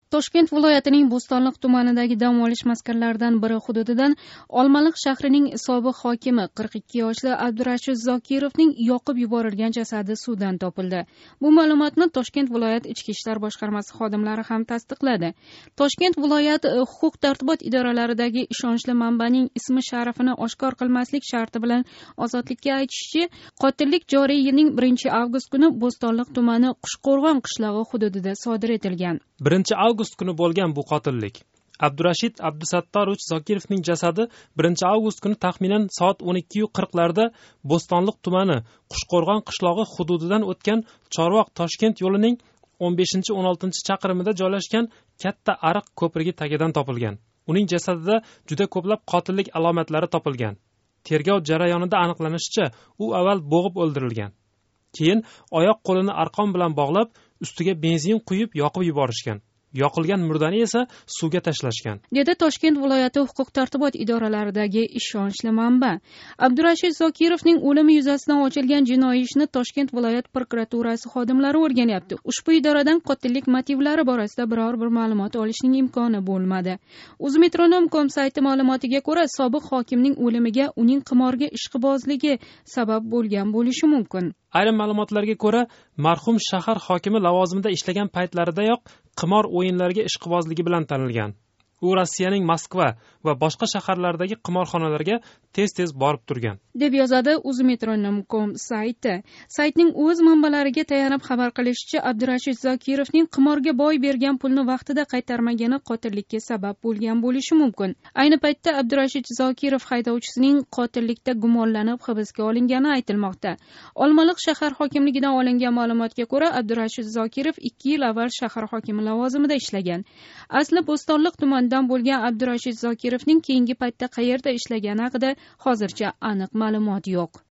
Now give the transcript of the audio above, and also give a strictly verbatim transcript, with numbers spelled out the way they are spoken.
Toshkent viloyatining Bo'stonliq tumanidagi dam olish maskanlaridan biri hududidan Olmaliq shahrining sobiq hokimi qirq ikki yoshli Abdurashid Zokirovning yoqib yuborilgan jasadi suvdan topildi. Bu ma'lumotni Toshkent viloyat ichki ishlar boshqarmasi xodimlari ham tasdiqladi. Toshkent viloyat huquq-tartibot idoralaridagi ishonchli manbaning ismi sharafini oshkor qilmaslik sharti bilan Ozodlikka aytishicha, qotillik joriy yilning birinchi avgust kuni Bo'stonliq tumani Qushqo'rg'on qishlog'i hududida sodir etilgan. birinchi avgust kuni bo'lgan bu qotillik. Abdurashid Abdusattorovich Zokirovning jasadi birinchi avgust kuni taxminan soat o'n ikki qirq larda Bo'stonliq tumani Qushqo'rg'on qishlog'i hududidan o'tgan Chorvoq Toshkent yo'lining o'n beshinchi o'n oltinchi chaqirimida joylashgan katta ariq ko'prigi tagidan topilgan. Uning jasadida juda ko'plab qotillik alomatlari topilgan. Tergov jarayonida aniqlanishicha, u avval bo'g'ib o'ldirilgan. Keyin oyoq qo'lini arqon bilan bog'lab, ustiga benzin quyib yoqib yuborishgan. Yoqilgan murdani esa suvga tashlashgan, dedi Toshkent viloyati huquq-tartibot idoralaridagi ishonchli manba. Abdurashid Zokirovning o'limi yuzasidan ochilgan jinoiy ishni Toshkent viloyat prokuraturasi xodimlari o'rganyapti. Ushbu idoradan qotillik motivlari borasida biror bir ma'lumot olishning imkoni bo'lmadi. Uzmetronom nokta com sayti ma'lumotiga ko'ra, sobiq hokimning o'limiga uning qimorga ishqibozligi sabab bo'lgan bo'lishi mumkin. Ayrim ma'lumotlarga ko'ra, marhum shahar hokimi lavozimida ishlagan paytlaridayoq qimor o'yinlariga ishqibozligi bilan tanilgan. U Rossiyaning Moskva va boshqa shaharlardagi qimorxonalarga tez-tez borib turgan, deb yozadi uzmetronom nokta com sayti. Saytning o'z manbalariga tayanib xabar qilishicha, Abdurashid Zokirovning qimorga boy bergan pulni vaqtida qaytarmagani qotillikka sabab bo'lgan bo'lishi mumkin. Ayni paytda Abdurashid Zokirov haydovchisining qotillikda gumonlanib hibsga olingani aytilmoqda. Olmaliq shahar hokimligidan olingan ma'lumotga ko'ra, Abdurashid Zokirov ikki yil avval shahar hokimi lavozimida ishlagan. Asli Bo'stonliq tumanidan bo'lgan Abdurashid Zokirovning keyingi paytda qayerda ishlagani haqida hozircha aniq ma'lumot yo'q.